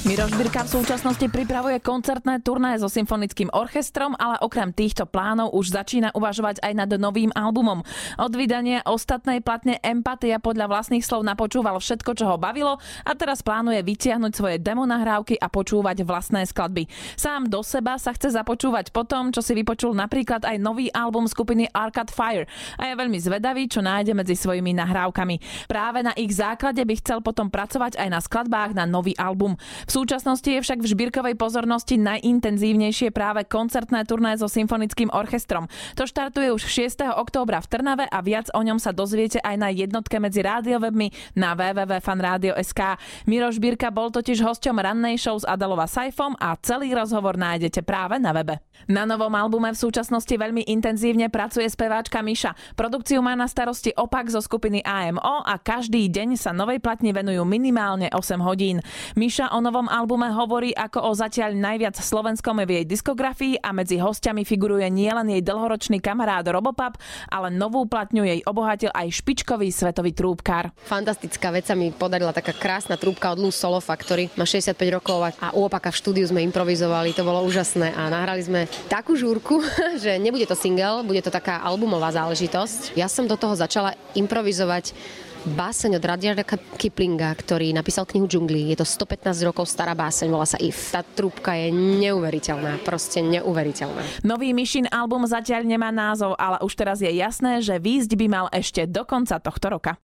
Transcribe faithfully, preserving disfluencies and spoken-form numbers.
Miroš Birka v súčasnosti pripravuje koncertné turné so symfonickým orchestrom, ale okrem týchto plánov už začína uvažovať aj nad novým albumom. Od vydania ostatnej platne Empatia podľa vlastných slov napočúval všetko, čo ho bavilo a teraz plánuje vytiahnuť svoje demo nahrávky a počúvať vlastné skladby. Sám do seba sa chce započúvať po tom, čo si vypočul napríklad aj nový album skupiny Arcade Fire a je veľmi zvedavý, čo nájde medzi svojimi nahrávkami. Práve na ich základe by chcel potom pracovať aj na skladbách na nový album. V súčasnosti je však v Žbírkovej pozornosti najintenzívnejšie práve koncertné turné so symfonickým orchestrom. To štartuje už šiesteho októbra v Trnave a viac o ňom sa dozviete aj na jednotke medzi rádiowebmi na w w w bodka fan radio bodka es ká. Miroš Birka bol totiž hosťom rannej show s Adalou a Saifom a celý rozhovor nájdete práve na webe. Na novom albume v súčasnosti veľmi intenzívne pracuje speváčka Miša. Produkciu má na starosti Opak zo skupiny á em ó a každý deň sa novej platni venujú minimálne osem hodín. Miša o novom albume hovorí ako o zatiaľ najviac slovenskom v jej diskografii a medzi hostiami figuruje nielen jej dlhoročný kamarát Robopap, ale novú platňu jej obohatil aj špičkový svetový trúbkár. Fantastická vec sa mi podarila, taká krásna trúbka od Luz Solo Factory. Má šesťdesiatpäť rokov a u Opaka v štúdiu sme improvizovali, to bolo úžasné a nahrali sme takú žúrku, že nebude to single, bude to taká albumová záležitosť. Ja som do toho začala improvizovať báseň od Rudyarda Kiplinga, ktorý napísal knihu Džungli. Je to stopätnásť rokov stará báseň, volá sa If. Tá trúbka je neuveriteľná, proste neuveriteľná. Nový Mišin album zatiaľ nemá názov, ale už teraz je jasné, že výjsť by mal ešte do konca tohto roka.